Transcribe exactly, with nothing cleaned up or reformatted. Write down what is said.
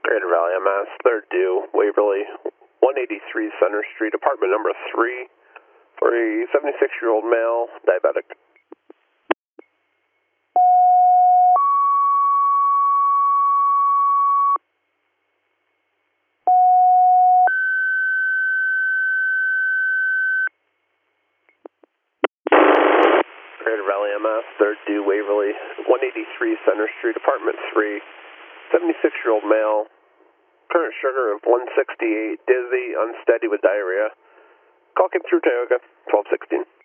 Greater Valley M S, third due, Waverly, one eighty-three Center Street, apartment number three, for a seventy-six-year-old male, diabetic. Greater Valley M S, third due, Waverly, one eighty-three Center Street, apartment three, seventy-six-year-old male, current sugar of one sixty-eight, dizzy, unsteady with diarrhea. Call came through Tioga, twelve sixteen.